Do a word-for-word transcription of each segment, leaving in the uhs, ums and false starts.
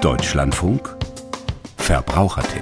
Deutschlandfunk Verbrauchertipp.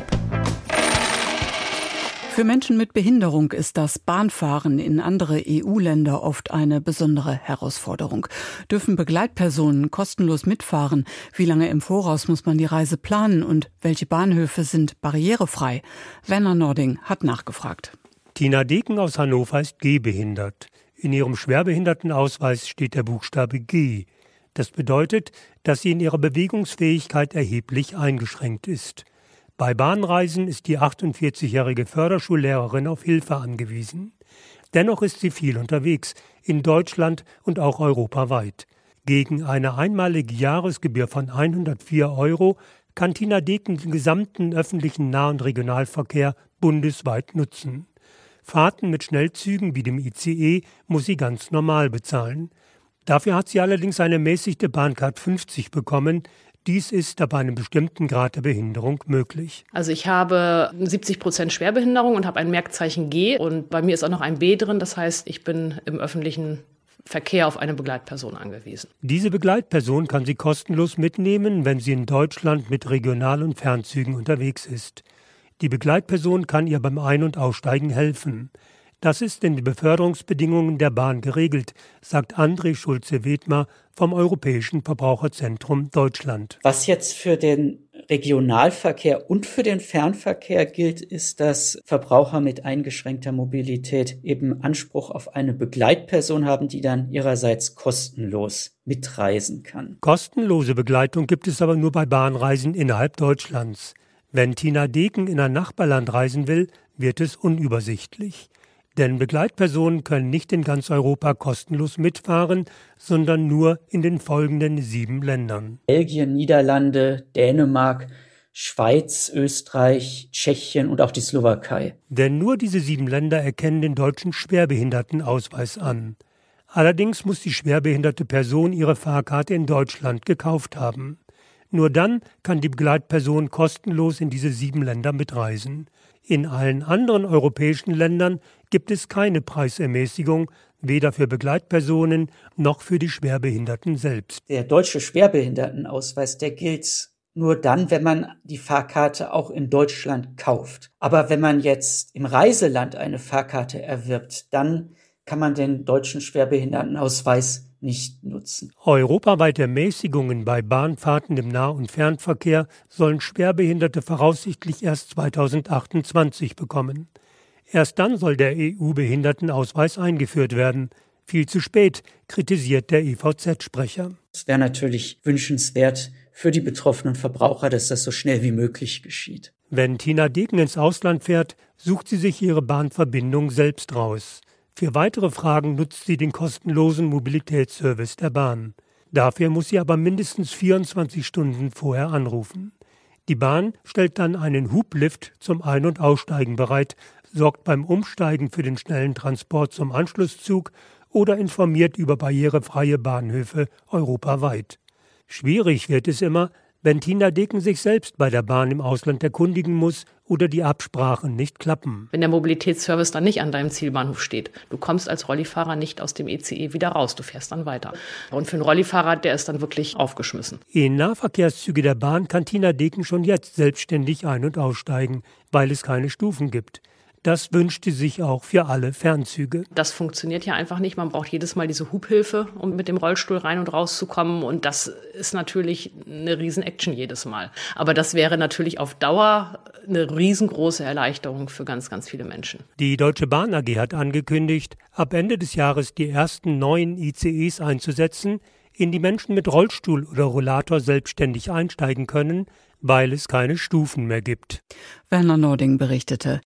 Für Menschen mit Behinderung ist das Bahnfahren in andere E U-Länder oft eine besondere Herausforderung. Dürfen Begleitpersonen kostenlos mitfahren? Wie lange im Voraus muss man die Reise planen? Und welche Bahnhöfe sind barrierefrei? Werner Nording hat nachgefragt. Tina Deken aus Hannover ist gehbehindert. In ihrem Schwerbehindertenausweis steht der Buchstabe G. Das bedeutet, dass sie in ihrer Bewegungsfähigkeit erheblich eingeschränkt ist. Bei Bahnreisen ist die achtundvierzigjährige Förderschullehrerin auf Hilfe angewiesen. Dennoch ist sie viel unterwegs, in Deutschland und auch europaweit. Gegen eine einmalige Jahresgebühr von hundertvier Euro kann Tina Deken den gesamten öffentlichen Nah- und Regionalverkehr bundesweit nutzen. Fahrten mit Schnellzügen wie dem I C E muss sie ganz normal bezahlen. Dafür hat sie allerdings eine ermäßigte Bahncard fünfzig bekommen. Dies ist ab einem bestimmten Grad der Behinderung möglich. Also ich habe siebzig Prozent Schwerbehinderung und habe ein Merkzeichen G. Und bei mir ist auch noch ein B drin. Das heißt, ich bin im öffentlichen Verkehr auf eine Begleitperson angewiesen. Diese Begleitperson kann sie kostenlos mitnehmen, wenn sie in Deutschland mit Regional- und Fernzügen unterwegs ist. Die Begleitperson kann ihr beim Ein- und Aussteigen helfen. Das ist in den Beförderungsbedingungen der Bahn geregelt, sagt André Schulze-Wedmer vom Europäischen Verbraucherzentrum Deutschland. Was jetzt für den Regionalverkehr und für den Fernverkehr gilt, ist, dass Verbraucher mit eingeschränkter Mobilität eben Anspruch auf eine Begleitperson haben, die dann ihrerseits kostenlos mitreisen kann. Kostenlose Begleitung gibt es aber nur bei Bahnreisen innerhalb Deutschlands. Wenn Tina Deken in ein Nachbarland reisen will, wird es unübersichtlich. Denn Begleitpersonen können nicht in ganz Europa kostenlos mitfahren, sondern nur in den folgenden sieben Ländern. Belgien, Niederlande, Dänemark, Schweiz, Österreich, Tschechien und auch die Slowakei. Denn nur diese sieben Länder erkennen den deutschen Schwerbehindertenausweis an. Allerdings muss die schwerbehinderte Person ihre Fahrkarte in Deutschland gekauft haben. Nur dann kann die Begleitperson kostenlos in diese sieben Länder mitreisen. In allen anderen europäischen Ländern gibt es keine Preisermäßigung, weder für Begleitpersonen noch für die Schwerbehinderten selbst. Der deutsche Schwerbehindertenausweis, der gilt nur dann, wenn man die Fahrkarte auch in Deutschland kauft. Aber wenn man jetzt im Reiseland eine Fahrkarte erwirbt, dann kann man den deutschen Schwerbehindertenausweis nicht nutzen. Europaweite Ermäßigungen bei Bahnfahrten im Nah- und Fernverkehr sollen Schwerbehinderte voraussichtlich erst zweitausendachtundzwanzig bekommen. Erst dann soll der E U-Behindertenausweis eingeführt werden. Viel zu spät, kritisiert der E V Z-Sprecher. Es wäre natürlich wünschenswert für die betroffenen Verbraucher, dass das so schnell wie möglich geschieht. Wenn Tina Deken ins Ausland fährt, sucht sie sich ihre Bahnverbindung selbst raus. Für weitere Fragen nutzt sie den kostenlosen Mobilitätsservice der Bahn. Dafür muss sie aber mindestens vierundzwanzig Stunden vorher anrufen. Die Bahn stellt dann einen Hublift zum Ein- und Aussteigen bereit, sorgt beim Umsteigen für den schnellen Transport zum Anschlusszug oder informiert über barrierefreie Bahnhöfe europaweit. Schwierig wird es immer, wenn Tina Deken sich selbst bei der Bahn im Ausland erkundigen muss oder die Absprachen nicht klappen. Wenn der Mobilitätsservice dann nicht an deinem Zielbahnhof steht, du kommst als Rollifahrer nicht aus dem E C E wieder raus, du fährst dann weiter. Und für einen Rollifahrer, der ist dann wirklich aufgeschmissen. In Nahverkehrszüge der Bahn kann Tina Deken schon jetzt selbstständig ein- und aussteigen, weil es keine Stufen gibt. Das wünschte sich auch für alle Fernzüge. Das funktioniert ja einfach nicht. Man braucht jedes Mal diese Hubhilfe, um mit dem Rollstuhl rein und raus zu kommen. Und das ist natürlich eine Riesen-Action jedes Mal. Aber das wäre natürlich auf Dauer eine riesengroße Erleichterung für ganz, ganz viele Menschen. Die Deutsche Bahn A G hat angekündigt, ab Ende des Jahres die ersten neuen I C Es einzusetzen, in die Menschen mit Rollstuhl oder Rollator selbstständig einsteigen können, weil es keine Stufen mehr gibt. Werner Nording berichtete.